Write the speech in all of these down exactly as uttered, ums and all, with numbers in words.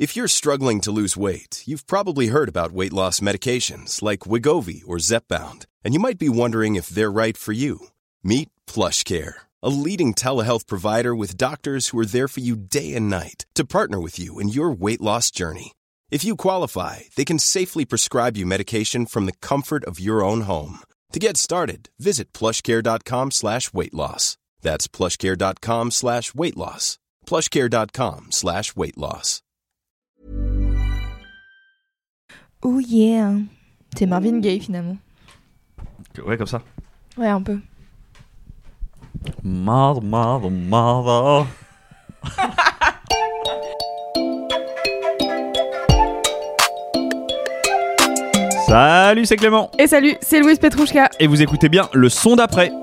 If you're struggling to lose weight, you've probably heard about weight loss medications like Wegovy or Zepbound, and you might be wondering if they're right for you. Meet PlushCare, a leading telehealth provider with doctors who are there for you day and night to partner with you in your weight loss journey. If you qualify, they can safely prescribe you medication from the comfort of your own home. To get started, visit plushcare.com slash weight loss. That's plushcare.com slash weight loss. plushcare.com slash weight loss. Oh yeah. C'est Marvin Gaye finalement. Ouais, comme ça. Ouais, un peu. Mother, mother, mother. Salut, c'est Clément. Et salut, c'est Louise Petrouchka. Et vous écoutez bien le son d'après.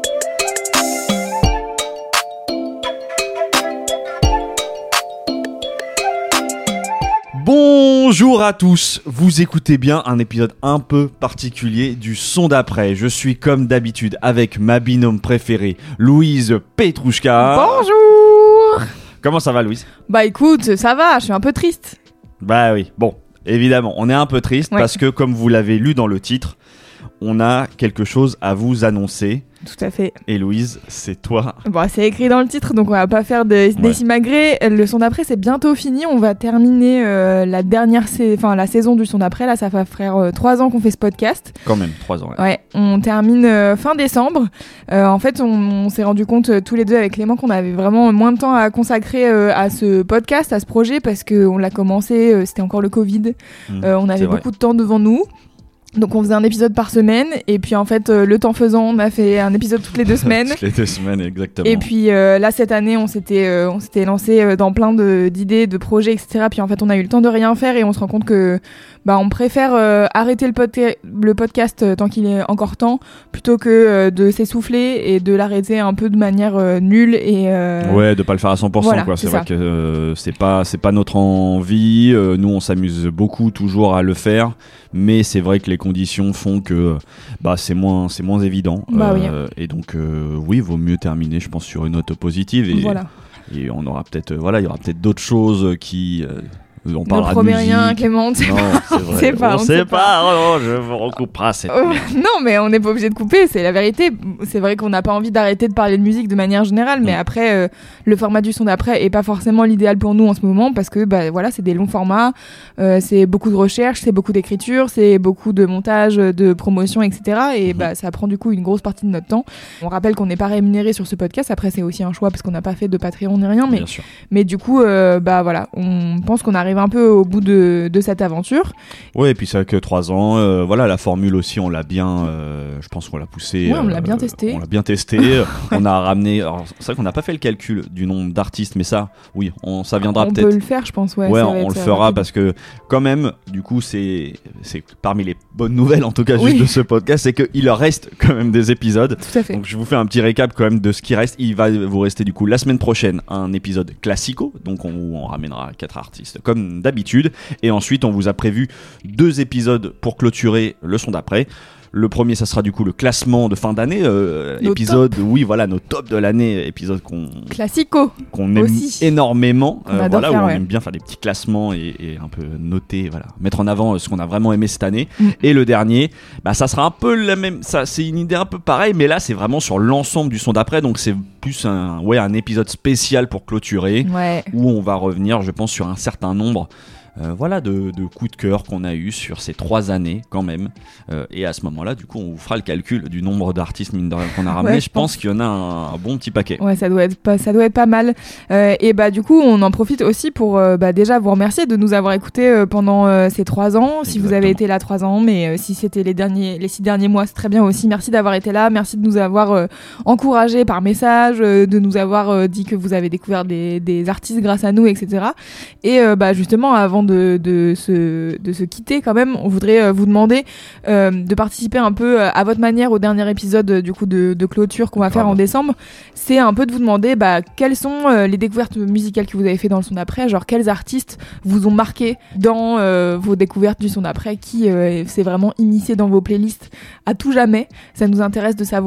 Bonjour à tous, vous écoutez bien un épisode un peu particulier du son d'après. Je suis comme d'habitude avec ma binôme préférée, Louise Petrouchka. Bonjour. Comment ça va, Louise ? Bah écoute, ça va, je suis un peu triste. Bah oui, bon, évidemment, on est un peu triste ouais. Parce que comme vous l'avez lu dans le titre, on a quelque chose à vous annoncer. Tout à fait. Et Louise, c'est toi. Bon, c'est écrit dans le titre, donc on va pas faire de ouais. décimagrée. Le son d'après, c'est bientôt fini. On va terminer euh, la dernière, sa- enfin la saison du son d'après. Là, ça va faire euh, trois ans qu'on fait ce podcast. Quand même, trois ans. Ouais. Ouais, on termine euh, fin décembre. Euh, en fait, on, on s'est rendu compte euh, tous les deux avec Clément qu'on avait vraiment moins de temps à consacrer euh, à ce podcast, à ce projet, parce que on l'a commencé, euh, c'était encore le Covid. Mmh, euh, on avait beaucoup de temps devant nous. Donc on faisait un épisode par semaine et puis en fait euh, le temps faisant on a fait un épisode toutes les deux semaines. Toutes les deux semaines exactement. Et puis euh, là cette année on s'était euh, on s'était lancé euh, dans plein de d'idées, de projets et cetera. Puis en fait on a eu le temps de rien faire et on se rend compte que bah on préfère euh, arrêter le, pod- le podcast euh, tant qu'il est encore temps plutôt que euh, de s'essouffler et de l'arrêter un peu de manière euh, nulle et euh... ouais de pas le faire à cent pour cent voilà, quoi. C'est, c'est vrai ça. que euh, c'est pas c'est pas notre envie. Euh, nous on s'amuse beaucoup toujours à le faire, mais c'est vrai que les conditions font que bah c'est moins c'est moins évident. Bah, euh, oui. Et donc euh, oui vaut mieux terminer je pense sur une note positive et Voilà. et on aura peut-être euh, voilà il y aura peut-être d'autres choses qui euh, on Ne parlera promets de musique. rien, Clément. C'est Non, c'est vrai. sait pas, on, on sait sait pas. pas. Oh, non, je vous recoupera cette Oh, merde. non, mais on n'est pas obligé de couper, c'est la vérité. C'est vrai qu'on n'a pas envie d'arrêter de parler de musique de manière générale, mais Mm. après, euh, le format du son d'après est pas forcément l'idéal pour nous en ce moment parce que bah, voilà, c'est des longs formats, euh, c'est beaucoup de recherche, c'est beaucoup d'écriture, c'est beaucoup de montage, de promotion, et cetera. Et Mm. bah, ça prend du coup une grosse partie de notre temps. On rappelle qu'on n'est pas rémunéré sur ce podcast, après, c'est aussi un choix parce qu'on n'a pas fait de Patreon ni rien, mais, Bien sûr. mais du coup, euh, bah voilà, on pense qu'on arrive un peu au bout de, de cette aventure. Ouais, et puis ça que trois ans. Euh, voilà, la formule aussi, on l'a bien. Euh, je pense qu'on l'a poussé. Ouais, on l'a bien euh, testé. On l'a bien testé. On a ramené. Alors, c'est vrai qu'on n'a pas fait le calcul du nombre d'artistes, mais ça, oui, on, ça viendra on peut-être. peut le faire, je pense. Ouais, Ouais, ça va on, on être le fera rapide. parce que quand même, du coup, c'est c'est parmi les bonnes nouvelles en tout cas juste Oui. de ce podcast, c'est qu'il reste quand même des épisodes. Tout à fait. Donc je vous fais un petit récap quand même de ce qui reste. Il va vous rester du coup la semaine prochaine un épisode classico, donc on, où on ramènera quatre artistes comme d'habitude. Et ensuite on vous a prévu deux épisodes pour clôturer le son d'après. Le premier, ça sera du coup le classement de fin d'année, euh, Nos épisode, oui voilà, nos tops de l'année, épisode qu'on Classico. qu'on aime Aussi. énormément, On adore voilà, faire, où on ouais. aime bien faire des petits classements et, et un peu noter, voilà, mettre en avant euh, ce qu'on a vraiment aimé cette année. Mm. Et le dernier, bah ça sera un peu la même, ça c'est une idée un peu pareille, mais là c'est vraiment sur l'ensemble du son d'après, donc c'est plus un, ouais, un épisode spécial pour clôturer, Ouais. où on va revenir, je pense, sur un certain nombre. Euh, voilà de, de coups de cœur qu'on a eu sur ces trois années quand même, euh, et à ce moment-là du coup on vous fera le calcul du nombre d'artistes mine de rien qu'on a ramené. Ouais, je je pense pense. qu'il y en a un, un bon petit paquet. Ouais, ça doit être pas, ça doit être pas mal. Euh, et bah du coup, on en profite aussi pour euh, bah, déjà vous remercier de nous avoir écoutés euh, pendant euh, ces trois ans. Si vous avez Exactement. été là trois ans, mais euh, si c'était les derniers, les six derniers mois, c'est très bien aussi. Merci d'avoir été là. Merci de nous avoir euh, encouragés par message, euh, de nous avoir euh, dit que vous avez découvert des, des artistes grâce à nous, et cetera. Et euh, bah justement, avant de, de se de se quitter quand même, on voudrait euh, vous demander euh, de participer un peu euh, à votre manière au dernier épisode euh, du coup de, de clôture qu'on va faire Grave. en décembre. C'est un peu de vous demander bah, quelles sont euh, les découvertes musicales que vous avez fait dans le son d'après, genre quels artistes vous ont marqué dans euh, vos découvertes du son d'après, qui euh, s'est vraiment initié dans vos playlists à tout jamais. Ça nous intéresse de savoir.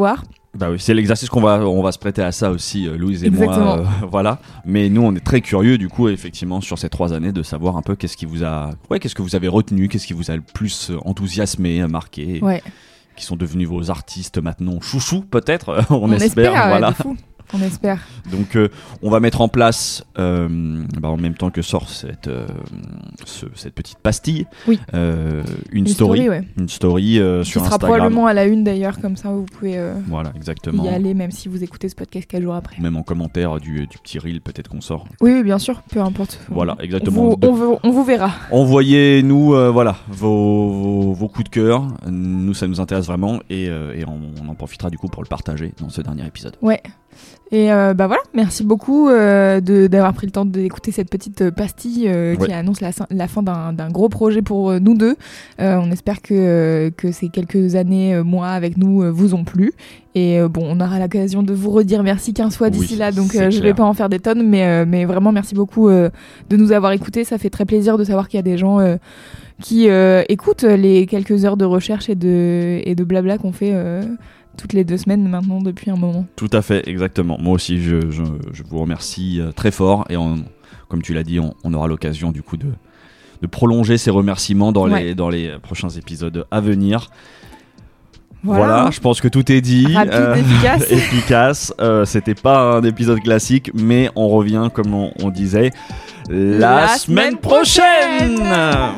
Bah oui, c'est l'exercice qu'on va, on va se prêter à ça aussi, euh, Louise et Exactement. moi. Euh, voilà. Mais nous, on est très curieux, du coup, effectivement, sur ces trois années, de savoir un peu qu'est-ce qui vous a, ouais, qu'est-ce que vous avez retenu, qu'est-ce qui vous a le plus enthousiasmé, marqué, Ouais. qui sont devenus vos artistes maintenant chouchous, peut-être, on, On espère, espère, ouais, voilà. de fou. On espère. Donc, euh, on va mettre en place, euh, bah, en même temps que sort cette, euh, ce- cette petite pastille, Oui. euh, une, Une story, story, ouais. une story euh, Qui sur sera Instagram. probablement à la une d'ailleurs, comme ça vous pouvez euh, Voilà, exactement. y aller, même si vous écoutez ce podcast quatre jours après. Même en commentaire du, du petit reel, peut-être qu'on sort. Oui, oui, bien sûr, peu importe. Voilà, On exactement. vous, on vous, on vous verra. Envoyez-nous euh, voilà, vos, vos, vos coups de cœur. Nous, ça nous intéresse vraiment et, euh, et on, on en profitera du coup pour le partager dans ce dernier épisode. Ouais. Et euh, bah voilà, merci beaucoup euh, de, d'avoir pris le temps d'écouter cette petite euh, pastille euh, Ouais. qui annonce la, la fin d'un, d'un gros projet pour euh, nous deux. Euh, on espère que, euh, que ces quelques années, euh, mois avec nous, euh, vous ont plu. Et euh, bon, on aura l'occasion de vous redire merci quinze fois d'ici Oui, là, donc c'est euh, je vais clair. pas en faire des tonnes, mais, euh, mais vraiment merci beaucoup euh, de nous avoir écoutés. Ça fait très plaisir de savoir qu'il y a des gens euh, qui euh, écoutent les quelques heures de recherche et de, et de blabla qu'on fait euh, toutes les deux semaines maintenant depuis un moment. Tout à fait, exactement. Moi aussi, je, je, je vous remercie euh, très fort et on, comme tu l'as dit, on, on aura l'occasion du coup de, de prolonger ces remerciements dans, Ouais. les, dans les prochains épisodes à venir. Voilà, Voilà, hein. je pense que tout est dit. Rapide, efficace. efficace. Euh, c'était pas un épisode classique, mais on revient, comme on, on disait, la, La semaine semaine prochaine. prochaine.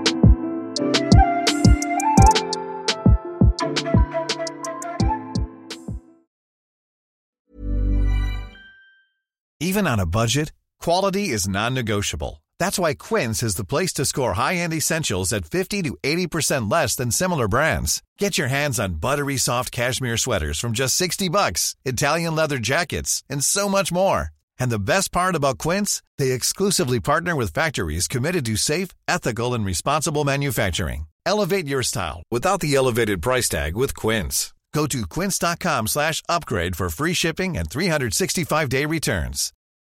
Even on a budget, quality is non-negotiable. That's why Quince is the place to score high-end essentials at fifty to eighty percent less than similar brands. Get your hands on buttery soft cashmere sweaters from just sixty bucks, Italian leather jackets, and so much more. And the best part about Quince, they exclusively partner with factories committed to safe, ethical, and responsible manufacturing. Elevate your style without the elevated price tag with Quince. Go to quince.com slash upgrade for free shipping and three sixty-five day returns.